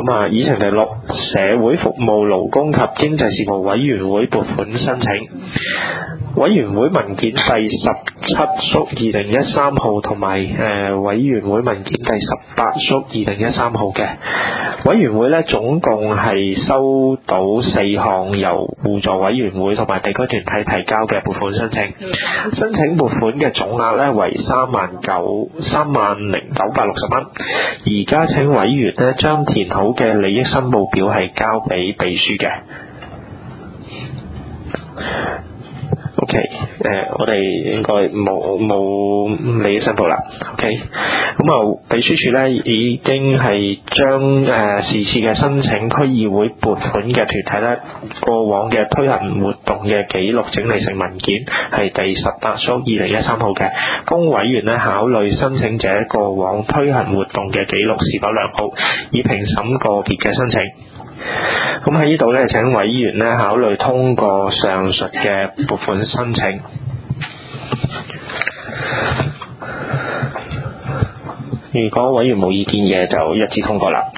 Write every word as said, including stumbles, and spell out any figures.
咁啊，議程第六，社會服務勞工及經濟事務委員會撥款申請。委員會文件第十七縮二零一三號同埋誒委員會文件第十八縮二零一三號嘅。委員會咧總共係收到四項由互助委員會同埋地區團體提交嘅撥款申請，申請撥款嘅總額咧為三萬九三萬零九百六十蚊。而家請委員咧將填好嘅利益申報表係交俾秘書嘅。O.K. 誒、呃，我哋應該冇冇利益申報啦。O.K. 咁啊，秘書處咧已經係將誒是次嘅申請區議會撥款嘅團體咧過往嘅推行活動嘅記錄整理成文件，係第十八縮二零一三號嘅，供委員咧考慮申請者過往推行活動嘅記錄是否良好，以評審個別嘅申請。咁喺呢度咧，請委員咧考慮通過上述嘅撥款申請。如果委員冇意見嘅，就一致通過啦。